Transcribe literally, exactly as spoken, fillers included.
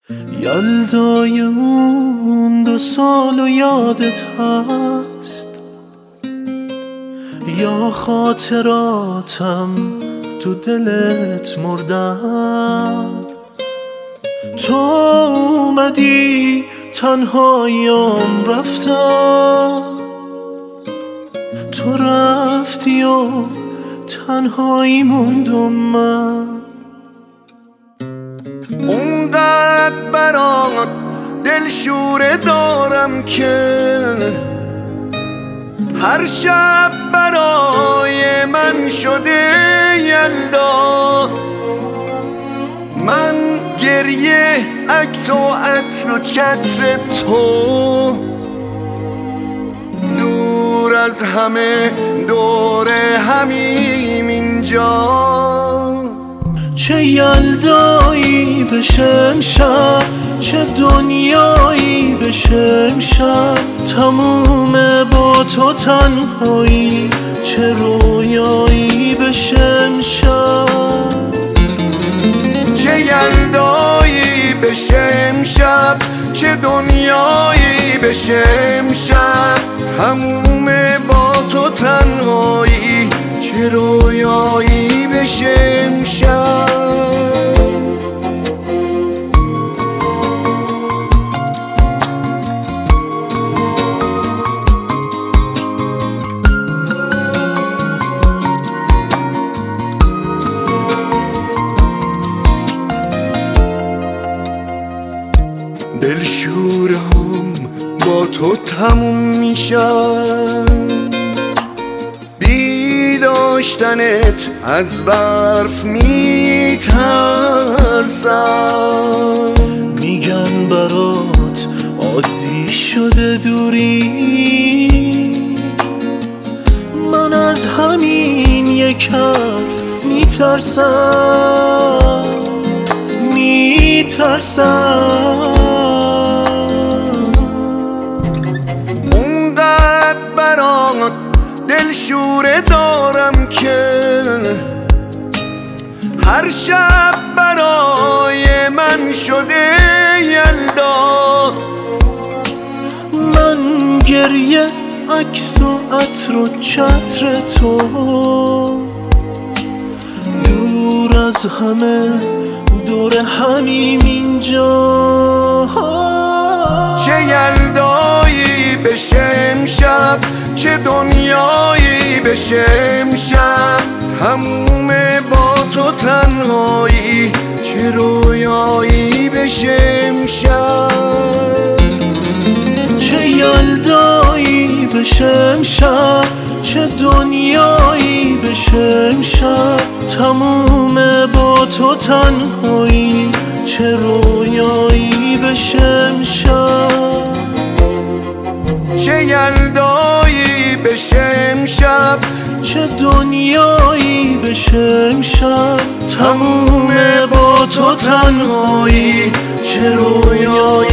یلدای اون دو سال و یادت هست یا خاطراتم تو دلت مردن؟ تو اومدی تنهاییم رفتم، تو رفتی و تنهایی موندم من. اونقدر برات دلشوره دارم که هر شب برای من شده یلدا. من گریه عکس و عطر و چتر تو دور از همه دور همیم اینجا. چه یلدایی بشه امشب، چه دنیایی بشه امشب، تمومه با تو تنهایی، چه رویایی بشه امشب. چه یلدایی بشه امشب، چه دنیایی بشه امشب، تمومه با تو تنهایی، چه رویایی بشه امشب. دلشورم با تو تموم میشن، بی داشتنت از برف میترسم. میگن برات عادی شده دوری، من از همین یک حرف میترسم میترسم. اونقدر برات دلشوره دارم که هر شب برای من شده یلدا. من گریه عکس و عطر و چتر تو دور از همه دور همیم اینجا. چه یلدایی بشه امشب، چه دنیایی بشه امشب، تمومه با تو تنهایی، چه رویایی بشه امشب. چه یلدایی بشه امشب، چه دنیایی بشه امشب، تمومه با تو تنهایی، چه رویایی بشه امشب. چه یلدایی بشه امشب، چه دنیایی بشه امشب، تمومه با تو تنهایی، چه رویایی